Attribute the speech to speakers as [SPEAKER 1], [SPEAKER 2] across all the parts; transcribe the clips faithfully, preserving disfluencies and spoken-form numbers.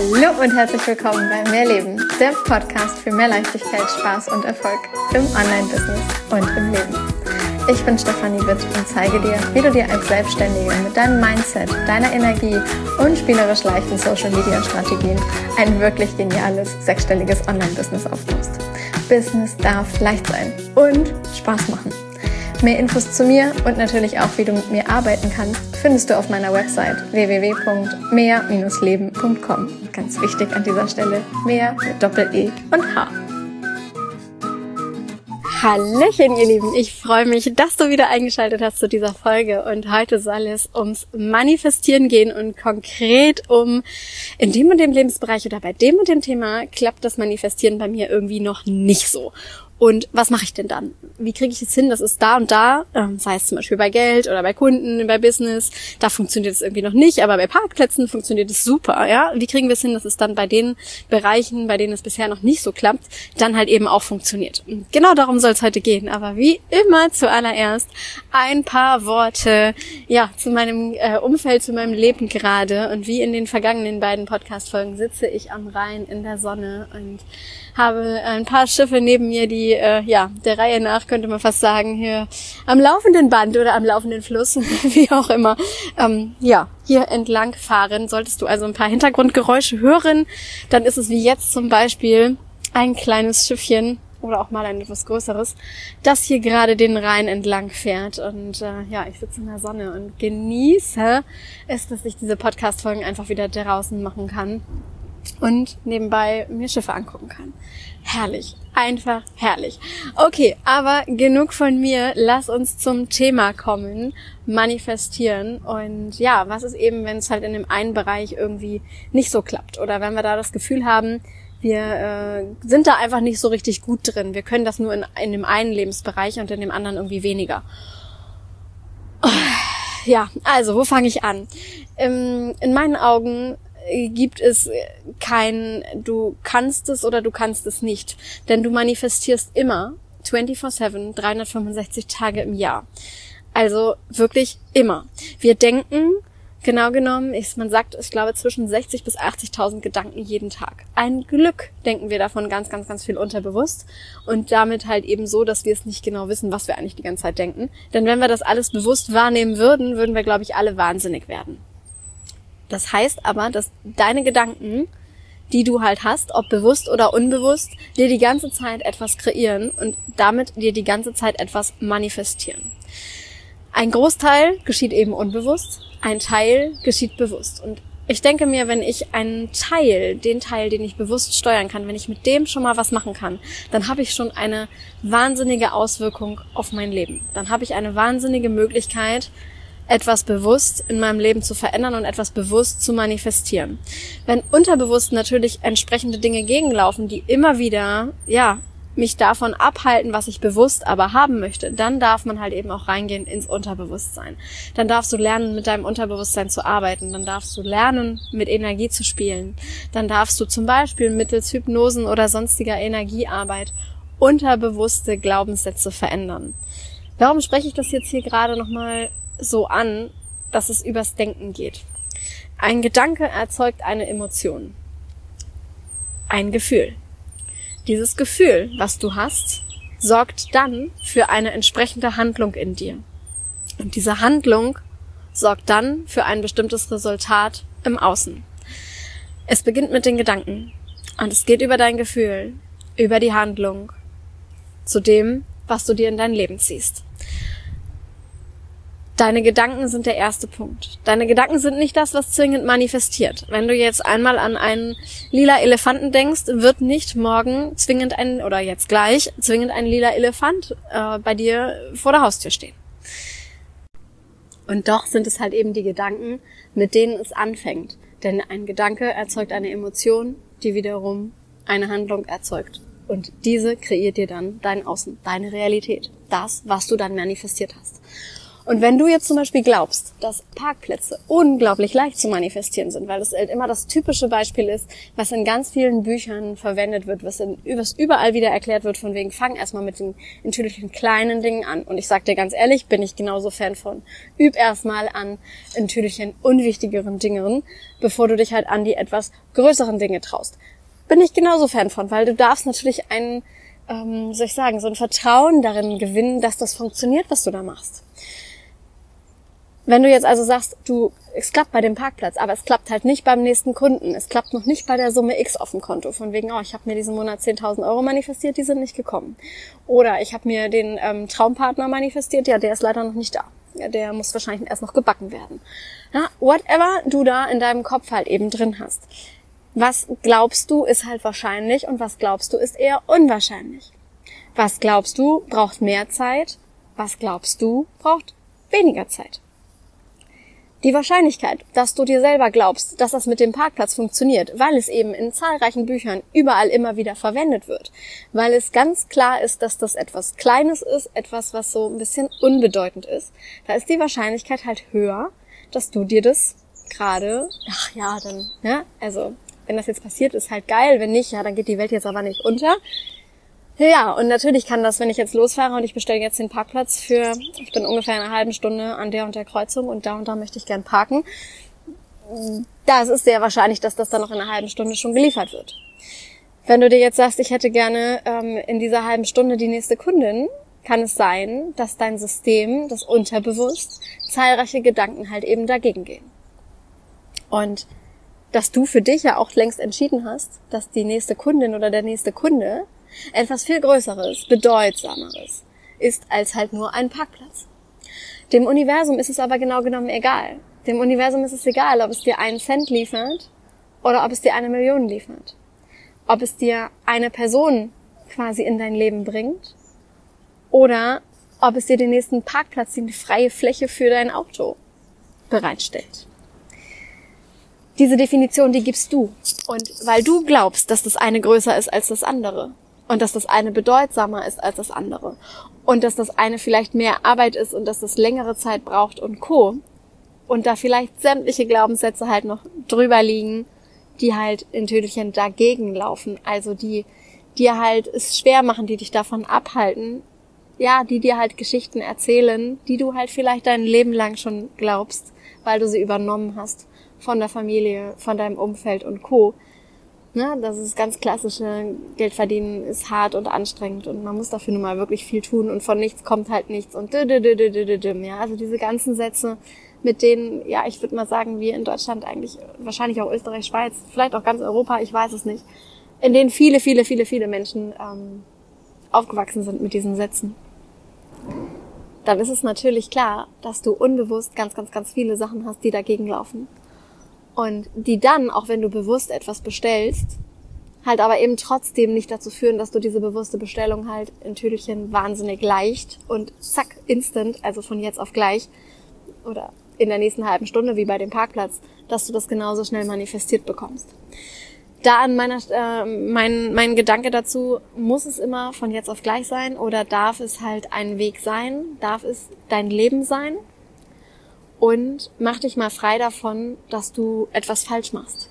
[SPEAKER 1] Hallo und herzlich willkommen bei Mehr Leben, der Podcast für mehr Leichtigkeit, Spaß und Erfolg im Online-Business und im Leben. Ich bin Stefanie Witt und zeige dir, wie du dir als Selbstständige mit deinem Mindset, deiner Energie und spielerisch leichten Social-Media-Strategien ein wirklich geniales, sechsstelliges Online-Business aufbaust. Business darf leicht sein und Spaß machen. Mehr Infos zu mir und natürlich auch, wie du mit mir arbeiten kannst, findest du auf meiner Website w w w punkt mehr Bindestrich leben punkt com. Ganz wichtig an dieser Stelle, mehr mit Doppel-E und H. Hallöchen, ihr Lieben, ich freue mich, dass du wieder eingeschaltet hast zu dieser Folge und heute soll es ums Manifestieren gehen und konkret um in dem und dem Lebensbereich oder bei dem und dem Thema klappt das Manifestieren bei mir irgendwie noch nicht so. Und was mache ich denn dann? Wie kriege ich es hin, dass es da und da, ähm, sei es zum Beispiel bei Geld oder bei Kunden, bei Business, da funktioniert es irgendwie noch nicht, aber bei Parkplätzen funktioniert es super, ja? Wie kriegen wir es hin, dass es dann bei den Bereichen, bei denen es bisher noch nicht so klappt, dann halt eben auch funktioniert? Und genau darum soll es heute gehen, aber wie immer zuallererst ein paar Worte, ja, zu meinem äh, Umfeld, zu meinem Leben gerade und wie in den vergangenen beiden Podcast-Folgen sitze ich am Rhein in der Sonne und habe ein paar Schiffe neben mir, die, äh, ja, der Reihe nach, könnte man fast sagen, hier am laufenden Band oder am laufenden Fluss, wie auch immer, ähm, ja, hier entlang fahren. Solltest du also ein paar Hintergrundgeräusche hören, dann ist es wie jetzt zum Beispiel ein kleines Schiffchen oder auch mal ein etwas größeres, das hier gerade den Rhein entlang fährt. Und äh, ja, ich sitze in der Sonne und genieße es, dass ich diese Podcast-Folgen einfach wieder draußen machen kann und nebenbei mir Schiffe angucken kann. Herrlich. Einfach herrlich. Okay, aber genug von mir. Lass uns zum Thema kommen. Manifestieren. Und ja, was ist eben, wenn es halt in dem einen Bereich irgendwie nicht so klappt? Oder wenn wir da das Gefühl haben, wir äh, sind da einfach nicht so richtig gut drin. Wir können das nur in, in dem einen Lebensbereich und in dem anderen irgendwie weniger. Ja, also, wo fange ich an? Ähm, in meinen Augen gibt es kein, du kannst es oder du kannst es nicht. Denn du manifestierst immer vierundzwanzig sieben, dreihundertfünfundsechzig Tage im Jahr. Also wirklich immer. Wir denken, genau genommen, ist, man sagt, ich glaube, zwischen sechzig bis achtzigtausend Gedanken jeden Tag. Ein Glück denken wir davon ganz, ganz, ganz viel unterbewusst und damit halt eben so, dass wir es nicht genau wissen, was wir eigentlich die ganze Zeit denken. Denn wenn wir das alles bewusst wahrnehmen würden, würden wir, glaube ich, alle wahnsinnig werden. Das heißt aber, dass deine Gedanken, die du halt hast, ob bewusst oder unbewusst, dir die ganze Zeit etwas kreieren und damit dir die ganze Zeit etwas manifestieren. Ein Großteil geschieht eben unbewusst, ein Teil geschieht bewusst. Und ich denke mir, wenn ich einen Teil, den Teil, den ich bewusst steuern kann, wenn ich mit dem schon mal was machen kann, dann habe ich schon eine wahnsinnige Auswirkung auf mein Leben. Dann habe ich eine wahnsinnige Möglichkeit, etwas bewusst in meinem Leben zu verändern und etwas bewusst zu manifestieren. Wenn unterbewusst natürlich entsprechende Dinge gegenlaufen, die immer wieder, ja, mich davon abhalten, was ich bewusst aber haben möchte, dann darf man halt eben auch reingehen ins Unterbewusstsein. Dann darfst du lernen, mit deinem Unterbewusstsein zu arbeiten. Dann darfst du lernen, mit Energie zu spielen. Dann darfst du zum Beispiel mittels Hypnosen oder sonstiger Energiearbeit unterbewusste Glaubenssätze verändern. Warum spreche ich das jetzt hier gerade nochmal so an, dass es übers Denken geht? Ein Gedanke erzeugt eine Emotion. Ein Gefühl. Dieses Gefühl, was du hast, sorgt dann für eine entsprechende Handlung in dir. Und diese Handlung sorgt dann für ein bestimmtes Resultat im Außen. Es beginnt mit den Gedanken und es geht über dein Gefühl, über die Handlung, zu dem, was du dir in dein Leben ziehst. Deine Gedanken sind der erste Punkt. Deine Gedanken sind nicht das, was zwingend manifestiert. Wenn du jetzt einmal an einen lila Elefanten denkst, wird nicht morgen zwingend ein, oder jetzt gleich, zwingend ein lila Elefant äh, bei dir vor der Haustür stehen. Und doch sind es halt eben die Gedanken, mit denen es anfängt. Denn ein Gedanke erzeugt eine Emotion, die wiederum eine Handlung erzeugt. Und diese kreiert dir dann dein Außen, deine Realität. Das, was du dann manifestiert hast. Und wenn du jetzt zum Beispiel glaubst, dass Parkplätze unglaublich leicht zu manifestieren sind, weil das halt immer das typische Beispiel ist, was in ganz vielen Büchern verwendet wird, was, in, was überall wieder erklärt wird, von wegen, fang erstmal mit den natürlichen kleinen Dingen an. Und ich sag dir ganz ehrlich, bin ich genauso Fan von. Üb erstmal an natürlichen, unwichtigeren Dingen, bevor du dich halt an die etwas größeren Dinge traust. Bin ich genauso Fan von, weil du darfst natürlich einen, ähm, soll ich sagen, so ein Vertrauen darin gewinnen, dass das funktioniert, was du da machst. Wenn du jetzt also sagst, du, es klappt bei dem Parkplatz, aber es klappt halt nicht beim nächsten Kunden, es klappt noch nicht bei der Summe X auf dem Konto, von wegen, oh, ich habe mir diesen Monat zehntausend Euro manifestiert, die sind nicht gekommen. Oder ich habe mir den ähm, Traumpartner manifestiert, ja, der ist leider noch nicht da. Ja, der muss wahrscheinlich erst noch gebacken werden. Ja, whatever du da in deinem Kopf halt eben drin hast. Was glaubst du, ist halt wahrscheinlich und was glaubst du, ist eher unwahrscheinlich. Was glaubst du, braucht mehr Zeit? Was glaubst du, braucht weniger Zeit? Die Wahrscheinlichkeit, dass du dir selber glaubst, dass das mit dem Parkplatz funktioniert, weil es eben in zahlreichen Büchern überall immer wieder verwendet wird, weil es ganz klar ist, dass das etwas Kleines ist, etwas, was so ein bisschen unbedeutend ist, da ist die Wahrscheinlichkeit halt höher, dass du dir das gerade, ach ja, dann, ja, also wenn das jetzt passiert, ist halt geil, wenn nicht, ja, dann geht die Welt jetzt aber nicht unter. Ja, und natürlich kann das, wenn ich jetzt losfahre und ich bestelle jetzt den Parkplatz für, ich bin ungefähr in einer halben Stunde an der und der Kreuzung und da und da möchte ich gern parken, da ist es sehr wahrscheinlich, dass das dann noch in einer halben Stunde schon geliefert wird. Wenn du dir jetzt sagst, ich hätte gerne ähm, in dieser halben Stunde die nächste Kundin, kann es sein, dass dein System, das unterbewusst, zahlreiche Gedanken halt eben dagegen gehen. Und dass du für dich ja auch längst entschieden hast, dass die nächste Kundin oder der nächste Kunde etwas viel Größeres, Bedeutsameres ist als halt nur ein Parkplatz. Dem Universum ist es aber genau genommen egal. Dem Universum ist es egal, ob es dir einen Cent liefert oder ob es dir eine Million liefert. Ob es dir eine Person quasi in dein Leben bringt oder ob es dir den nächsten Parkplatz, die freie Fläche für dein Auto bereitstellt. Diese Definition, die gibst du. Und weil du glaubst, dass das eine größer ist als das andere und dass das eine bedeutsamer ist als das andere und dass das eine vielleicht mehr Arbeit ist und dass das längere Zeit braucht und Co. und da vielleicht sämtliche Glaubenssätze halt noch drüber liegen, die halt in Tüdelchen dagegen laufen, also die dir halt es schwer machen, die dich davon abhalten, ja, die dir halt Geschichten erzählen, die du halt vielleicht dein Leben lang schon glaubst, weil du sie übernommen hast von der Familie, von deinem Umfeld und Co. Ne, das ist ganz klassische, Geld verdienen ist hart und anstrengend und man muss dafür nun mal wirklich viel tun und von nichts kommt halt nichts und dü, dü, dü, dü, dü, dü, ja, also diese ganzen Sätze, mit denen, ja, ich würde mal sagen, wir in Deutschland eigentlich, wahrscheinlich auch Österreich, Schweiz, vielleicht auch ganz Europa, ich weiß es nicht, in denen viele, viele, viele, viele Menschen ähm, aufgewachsen sind mit diesen Sätzen. Dann ist es natürlich klar, dass du unbewusst ganz, ganz, ganz viele Sachen hast, die dagegen laufen. Und die dann, auch wenn du bewusst etwas bestellst, halt aber eben trotzdem nicht dazu führen, dass du diese bewusste Bestellung halt in Tüdelchen wahnsinnig leicht und zack, instant, also von jetzt auf gleich oder in der nächsten halben Stunde wie bei dem Parkplatz, dass du das genauso schnell manifestiert bekommst. Da an meiner, äh, mein, mein Gedanke dazu, muss es immer von jetzt auf gleich sein oder darf es halt ein Weg sein, darf es dein Leben sein? Und mach dich mal frei davon, dass du etwas falsch machst.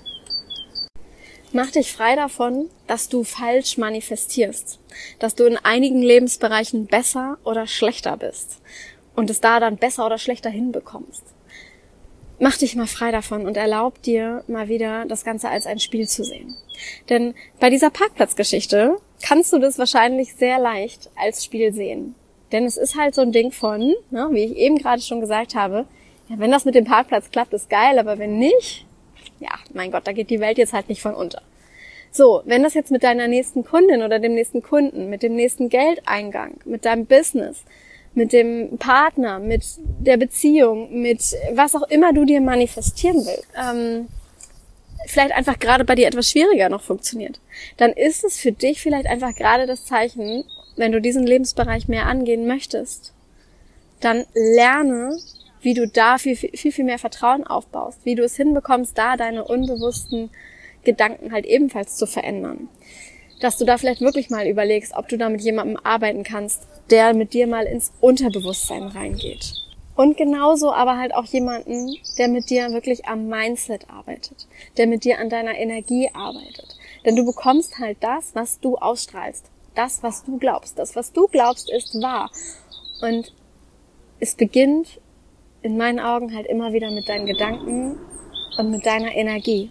[SPEAKER 1] Mach dich frei davon, dass du falsch manifestierst. Dass du in einigen Lebensbereichen besser oder schlechter bist. Und es da dann besser oder schlechter hinbekommst. Mach dich mal frei davon und erlaub dir mal wieder, das Ganze als ein Spiel zu sehen. Denn bei dieser Parkplatzgeschichte kannst du das wahrscheinlich sehr leicht als Spiel sehen. Denn es ist halt so ein Ding von, ne, wie ich eben gerade schon gesagt habe, ja, wenn das mit dem Parkplatz klappt, ist geil, aber wenn nicht, ja, mein Gott, da geht die Welt jetzt halt nicht von unter. So, wenn das jetzt mit deiner nächsten Kundin oder dem nächsten Kunden, mit dem nächsten Geldeingang, mit deinem Business, mit dem Partner, mit der Beziehung, mit was auch immer du dir manifestieren willst, ähm, vielleicht einfach gerade bei dir etwas schwieriger noch funktioniert, dann ist es für dich vielleicht einfach gerade das Zeichen, wenn du diesen Lebensbereich mehr angehen möchtest, dann lerne, wie du da viel, viel, viel mehr Vertrauen aufbaust, wie du es hinbekommst, da deine unbewussten Gedanken halt ebenfalls zu verändern. Dass du da vielleicht wirklich mal überlegst, ob du da mit jemandem arbeiten kannst, der mit dir mal ins Unterbewusstsein reingeht. Und genauso aber halt auch jemanden, der mit dir wirklich am Mindset arbeitet, der mit dir an deiner Energie arbeitet. Denn du bekommst halt das, was du ausstrahlst, das, was du glaubst. Das, was du glaubst, ist wahr. Und es beginnt in meinen Augen halt immer wieder mit deinen Gedanken und mit deiner Energie.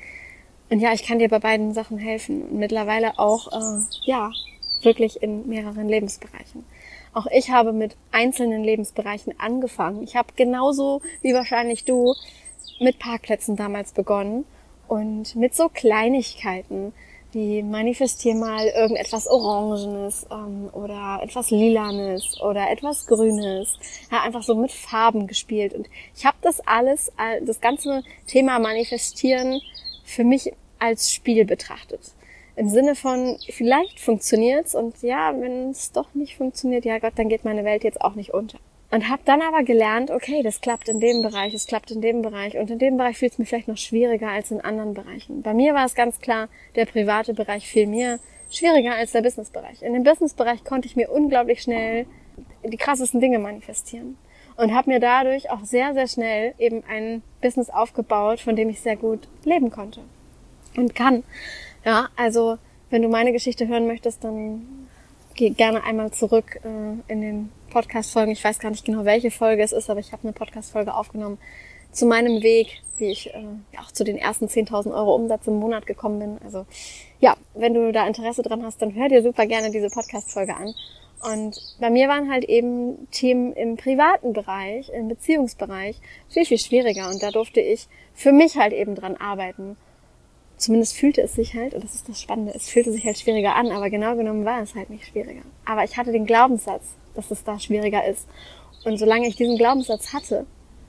[SPEAKER 1] Und ja, ich kann dir bei beiden Sachen helfen. Und mittlerweile auch, äh, ja, wirklich in mehreren Lebensbereichen. Auch ich habe mit einzelnen Lebensbereichen angefangen. Ich habe genauso wie wahrscheinlich du mit Parkplätzen damals begonnen und mit so Kleinigkeiten, wie manifestier mal irgendetwas Orangenes ähm, oder etwas Lilanes oder etwas Grünes. Ja, einfach so mit Farben gespielt. Und ich habe das alles, das ganze Thema Manifestieren für mich als Spiel betrachtet. Im Sinne von, vielleicht funktioniert's und ja, wenn es doch nicht funktioniert, ja Gott, dann geht meine Welt jetzt auch nicht unter. Und habe dann aber gelernt, okay, das klappt in dem Bereich, es klappt in dem Bereich und in dem Bereich fiel es mir vielleicht noch schwieriger als in anderen Bereichen. Bei mir war es ganz klar, der private Bereich fiel mir schwieriger als der Businessbereich. In dem Businessbereich konnte ich mir unglaublich schnell die krassesten Dinge manifestieren und habe mir dadurch auch sehr, sehr schnell eben ein Business aufgebaut, von dem ich sehr gut leben konnte und kann. Ja, also wenn du meine Geschichte hören möchtest, dann geh gerne einmal zurück äh, in den Podcast-Folgen. Ich weiß gar nicht genau, welche Folge es ist, aber ich habe eine Podcast-Folge aufgenommen zu meinem Weg, wie ich äh, ja, auch zu den ersten zehntausend Euro Umsatz im Monat gekommen bin. Also ja, wenn du da Interesse dran hast, dann hör dir super gerne diese Podcast-Folge an. Und bei mir waren halt eben Themen im privaten Bereich, im Beziehungsbereich viel, viel schwieriger. Und da durfte ich für mich halt eben dran arbeiten. Zumindest fühlte es sich halt, und das ist das Spannende, es fühlte sich halt schwieriger an, aber genau genommen war es halt nicht schwieriger. Aber ich hatte den Glaubenssatz, dass es da schwieriger ist. Und solange ich diesen Glaubenssatz hatte,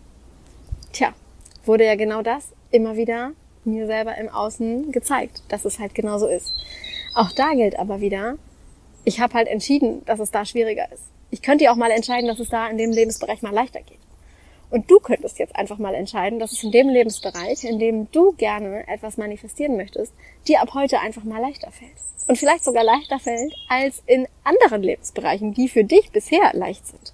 [SPEAKER 1] tja, wurde ja genau das immer wieder mir selber im Außen gezeigt, dass es halt genauso ist. Auch da gilt aber wieder, ich habe halt entschieden, dass es da schwieriger ist. Ich könnte ja auch mal entscheiden, dass es da in dem Lebensbereich mal leichter geht. Und du könntest jetzt einfach mal entscheiden, dass es in dem Lebensbereich, in dem du gerne etwas manifestieren möchtest, dir ab heute einfach mal leichter fällt. Und vielleicht sogar leichter fällt als in anderen Lebensbereichen, die für dich bisher leicht sind.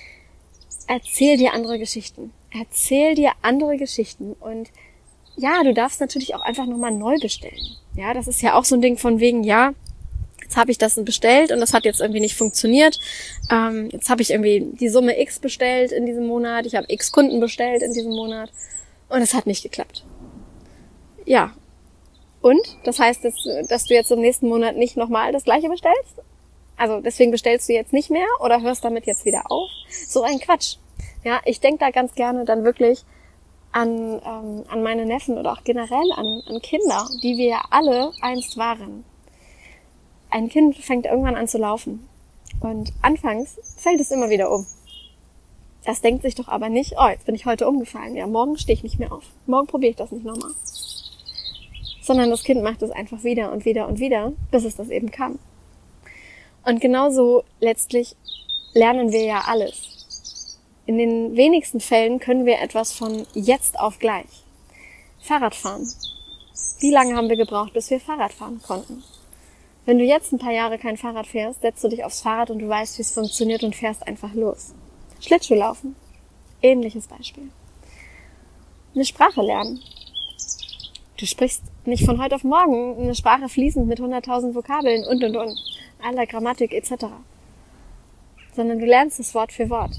[SPEAKER 1] Erzähl dir andere Geschichten. Erzähl dir andere Geschichten. Und ja, du darfst natürlich auch einfach nochmal neu bestellen. Ja, das ist ja auch so ein Ding von wegen, ja, jetzt habe ich das bestellt und das hat jetzt irgendwie nicht funktioniert. Ähm, jetzt habe ich irgendwie die Summe X bestellt in diesem Monat. Ich habe X Kunden bestellt in diesem Monat und es hat nicht geklappt. Ja. Und? Das heißt, dass, dass du jetzt im nächsten Monat nicht nochmal das Gleiche bestellst? Also deswegen bestellst du jetzt nicht mehr oder hörst damit jetzt wieder auf? So ein Quatsch. Ja, ich denke da ganz gerne dann wirklich an, ähm, an meine Neffen oder auch generell an, an Kinder, die wir ja alle einst waren. Ein Kind fängt irgendwann an zu laufen und anfangs fällt es immer wieder um. Das denkt sich doch aber nicht, oh, jetzt bin ich heute umgefallen, ja, morgen stehe ich nicht mehr auf, morgen probiere ich das nicht nochmal. Sondern das Kind macht es einfach wieder und wieder und wieder, bis es das eben kann. Und genauso letztlich lernen wir ja alles. In den wenigsten Fällen können wir etwas von jetzt auf gleich. Fahrradfahren. Wie lange haben wir gebraucht, bis wir Fahrrad fahren konnten? Wenn du jetzt ein paar Jahre kein Fahrrad fährst, setzt du dich aufs Fahrrad und du weißt, wie es funktioniert und fährst einfach los. Schlittschuhlaufen. Ähnliches Beispiel. Eine Sprache lernen. Du sprichst nicht von heute auf morgen eine Sprache fließend mit hunderttausend Vokabeln und und und, aller Grammatik et cetera. Sondern du lernst es Wort für Wort.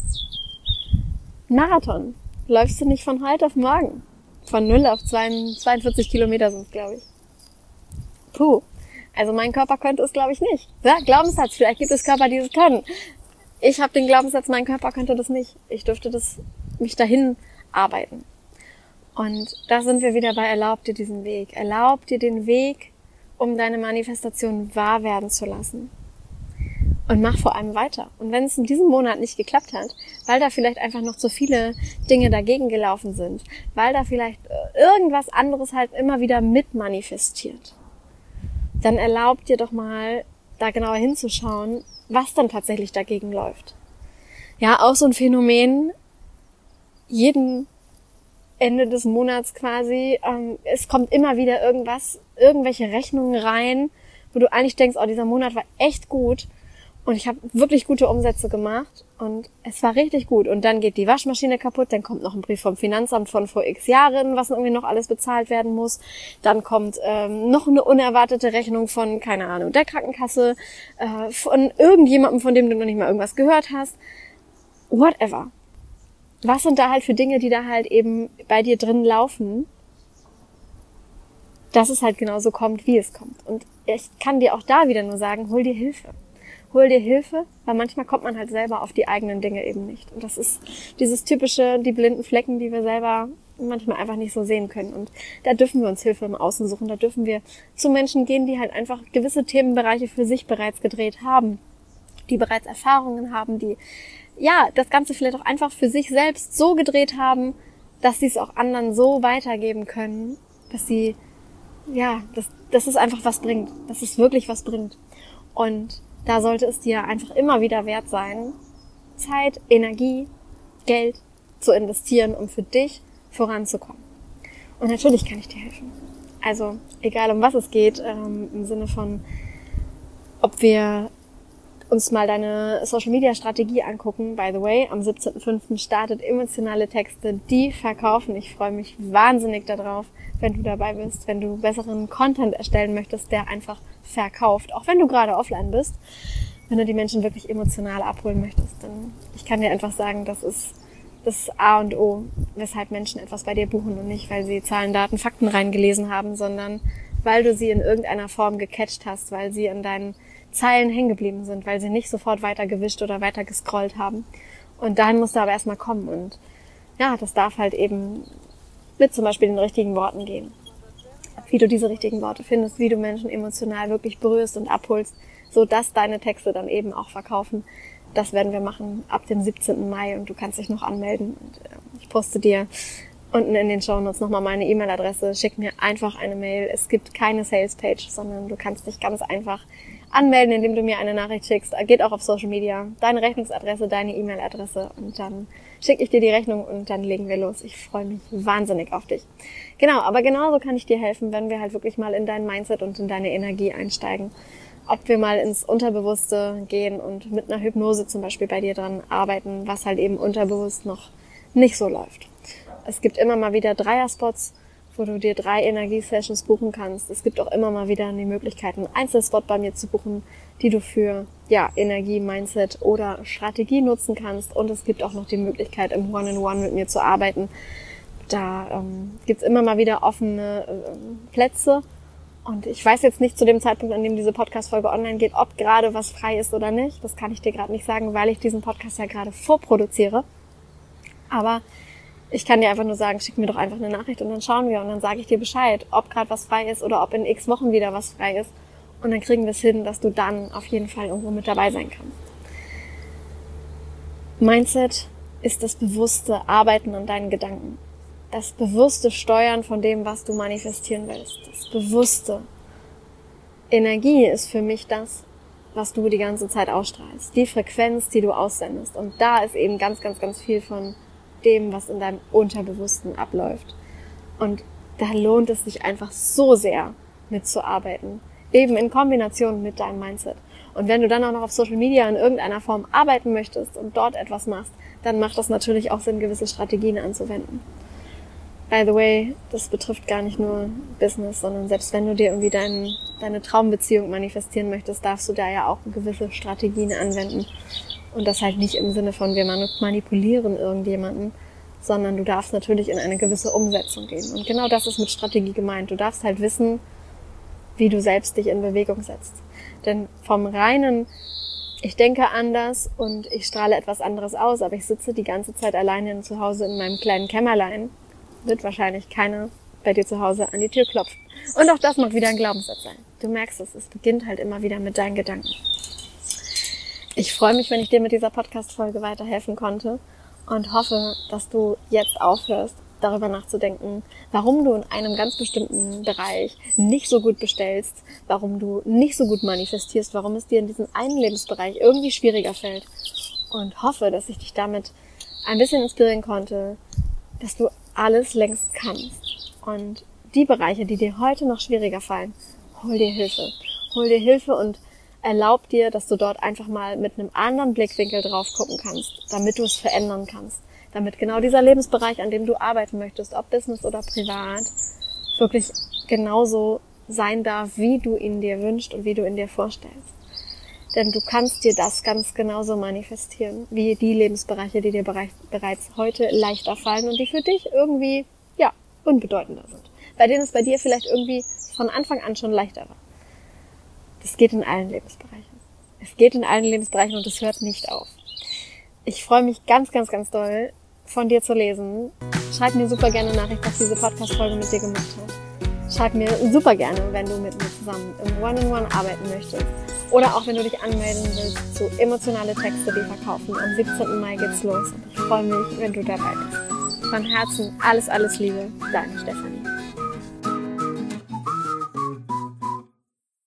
[SPEAKER 1] Marathon läufst du nicht von heute auf morgen. Von null auf zweiundvierzig Kilometer sind es, glaube ich. Puh. Also mein Körper könnte es, glaube ich, nicht. Ja, Glaubenssatz, vielleicht gibt es Körper, die es können. Ich habe den Glaubenssatz, mein Körper könnte das nicht. Ich dürfte das mich dahin arbeiten. Und da sind wir wieder bei erlaub dir diesen Weg. Erlaub dir den Weg, um deine Manifestation wahr werden zu lassen. Und mach vor allem weiter. Und wenn es in diesem Monat nicht geklappt hat, weil da vielleicht einfach noch zu viele Dinge dagegen gelaufen sind, weil da vielleicht irgendwas anderes halt immer wieder mit manifestiert, dann erlaub dir doch mal, da genauer hinzuschauen, was dann tatsächlich dagegen läuft. Ja, auch so ein Phänomen, jeden Ende des Monats quasi, ähm, es kommt immer wieder irgendwas, irgendwelche Rechnungen rein, wo du eigentlich denkst, oh, dieser Monat war echt gut und ich habe wirklich gute Umsätze gemacht Und es war richtig gut. Und dann geht die Waschmaschine kaputt, dann kommt noch ein Brief vom Finanzamt von vor x Jahren, was irgendwie noch alles bezahlt werden muss. Dann kommt ähm, noch eine unerwartete Rechnung von, keine Ahnung, der Krankenkasse, äh, von irgendjemandem, von dem du noch nicht mal irgendwas gehört hast. Whatever. Was sind da halt für Dinge, die da halt eben bei dir drin laufen, dass es halt genauso kommt, wie es kommt. Und ich kann dir auch da wieder nur sagen, hol dir Hilfe. Hol dir Hilfe, weil manchmal kommt man halt selber auf die eigenen Dinge eben nicht. Und das ist dieses typische, die blinden Flecken, die wir selber manchmal einfach nicht so sehen können. Und da dürfen wir uns Hilfe im Außen suchen. Da dürfen wir zu Menschen gehen, die halt einfach gewisse Themenbereiche für sich bereits gedreht haben, die bereits Erfahrungen haben, die ja das Ganze vielleicht auch einfach für sich selbst so gedreht haben, dass sie es auch anderen so weitergeben können, dass sie, ja, dass, dass es einfach was bringt, dass es wirklich was bringt. Und da sollte es dir einfach immer wieder wert sein, Zeit, Energie, Geld zu investieren, um für dich voranzukommen. Und natürlich kann ich dir helfen. Also egal um was es geht, ähm, im Sinne von, ob wir uns mal deine Social-Media-Strategie angucken. By the way, am siebzehnten fünften startet Emotionale Texte, die verkaufen. Ich freue mich wahnsinnig darauf, wenn du dabei bist, wenn du besseren Content erstellen möchtest, der einfach verkauft. Auch wenn du gerade offline bist, wenn du die Menschen wirklich emotional abholen möchtest. Denn ich kann dir einfach sagen, das ist das A und O, weshalb Menschen etwas bei dir buchen und nicht, weil sie Zahlen, Daten, Fakten reingelesen haben, sondern weil du sie in irgendeiner Form gecatcht hast, weil sie in deinen Zeilen hängen geblieben sind, weil sie nicht sofort weiter gewischt oder weiter gescrollt haben. Und dahin musst du aber erstmal kommen. Und ja, das darf halt eben mit zum Beispiel den richtigen Worten gehen. Wie du diese richtigen Worte findest, wie du Menschen emotional wirklich berührst und abholst, so dass deine Texte dann eben auch verkaufen. Das werden wir machen ab dem siebzehnten Mai und du kannst dich noch anmelden. Und äh, ich poste dir unten in den Shownotes nochmal meine E-Mail-Adresse. Schick mir einfach eine Mail. Es gibt keine Sales-Page, sondern du kannst dich ganz einfach anmelden, indem du mir eine Nachricht schickst. Geht auch auf Social Media. Deine Rechnungsadresse, deine E-Mail-Adresse und dann schicke ich dir die Rechnung und dann legen wir los. Ich freue mich wahnsinnig auf dich. Genau, aber genauso kann ich dir helfen, wenn wir halt wirklich mal in dein Mindset und in deine Energie einsteigen. Ob wir mal ins Unterbewusste gehen und mit einer Hypnose zum Beispiel bei dir dran arbeiten, was halt eben unterbewusst noch nicht so läuft. Es gibt immer mal wieder Dreier-Spots, wo du dir drei Energiesessions buchen kannst. Es gibt auch immer mal wieder die Möglichkeit, einen Einzelspot bei mir zu buchen, die du für ja Energie, Mindset oder Strategie nutzen kannst. Und es gibt auch noch die Möglichkeit, im One-on-One mit mir zu arbeiten. Da ähm, gibt's immer mal wieder offene äh, Plätze. Und ich weiß jetzt nicht zu dem Zeitpunkt, an dem diese Podcast-Folge online geht, ob gerade was frei ist oder nicht. Das kann ich dir gerade nicht sagen, weil ich diesen Podcast ja gerade vorproduziere. Aber ich kann dir einfach nur sagen, schick mir doch einfach eine Nachricht und dann schauen wir und dann sage ich dir Bescheid, ob gerade was frei ist oder ob in x Wochen wieder was frei ist. Und dann kriegen wir es hin, dass du dann auf jeden Fall irgendwo mit dabei sein kannst. Mindset ist das bewusste Arbeiten an deinen Gedanken. Das bewusste Steuern von dem, was du manifestieren willst. Das bewusste. Energie ist für mich das, was du die ganze Zeit ausstrahlst. Die Frequenz, die du aussendest. Und da ist eben ganz, ganz, ganz viel von dem, was in deinem Unterbewussten abläuft. Und da lohnt es sich einfach so sehr mitzuarbeiten. Eben in Kombination mit deinem Mindset. Und wenn du dann auch noch auf Social Media in irgendeiner Form arbeiten möchtest und dort etwas machst, dann macht das natürlich auch Sinn, gewisse Strategien anzuwenden. By the way, das betrifft gar nicht nur Business, sondern selbst wenn du dir irgendwie dein, deine Traumbeziehung manifestieren möchtest, darfst du da ja auch gewisse Strategien anwenden. Und das halt nicht im Sinne von, wir manipulieren irgendjemanden, sondern du darfst natürlich in eine gewisse Umsetzung gehen. Und genau das ist mit Strategie gemeint. Du darfst halt wissen, wie du selbst dich in Bewegung setzt. Denn vom reinen, ich denke anders und ich strahle etwas anderes aus, aber ich sitze die ganze Zeit alleine zu Hause in meinem kleinen Kämmerlein, wird wahrscheinlich keiner bei dir zu Hause an die Tür klopfen. Und auch das mag wieder ein Glaubenssatz sein. Du merkst es, es beginnt halt immer wieder mit deinen Gedanken. Ich freue mich, wenn ich dir mit dieser Podcast-Folge weiterhelfen konnte und hoffe, dass du jetzt aufhörst, darüber nachzudenken, warum du in einem ganz bestimmten Bereich nicht so gut bestellst, warum du nicht so gut manifestierst, warum es dir in diesem einen Lebensbereich irgendwie schwieriger fällt und hoffe, dass ich dich damit ein bisschen inspirieren konnte, dass du alles längst kannst. Und die Bereiche, die dir heute noch schwieriger fallen, hol dir Hilfe. Hol dir Hilfe und erlaub dir, dass du dort einfach mal mit einem anderen Blickwinkel drauf gucken kannst, damit du es verändern kannst. Damit genau dieser Lebensbereich, an dem du arbeiten möchtest, ob Business oder privat, wirklich genauso sein darf, wie du ihn dir wünschst und wie du ihn dir vorstellst. Denn du kannst dir das ganz genauso manifestieren, wie die Lebensbereiche, die dir bereits heute leichter fallen und die für dich irgendwie, ja, unbedeutender sind. Bei denen es bei dir vielleicht irgendwie von Anfang an schon leichter war. Das geht in allen Lebensbereichen. Es geht in allen Lebensbereichen und es hört nicht auf. Ich freue mich ganz, ganz, ganz doll, von dir zu lesen. Schreib mir super gerne Nachricht, was diese Podcast-Folge mit dir gemacht hat. Schreib mir super gerne, wenn du mit mir zusammen im One-on-One arbeiten möchtest. Oder auch wenn du dich anmelden willst zu Emotionale Texte, die verkaufen. Am siebzehnten Mai geht's los und ich freue mich, wenn du dabei bist. Von Herzen alles, alles Liebe, deine Stefanie.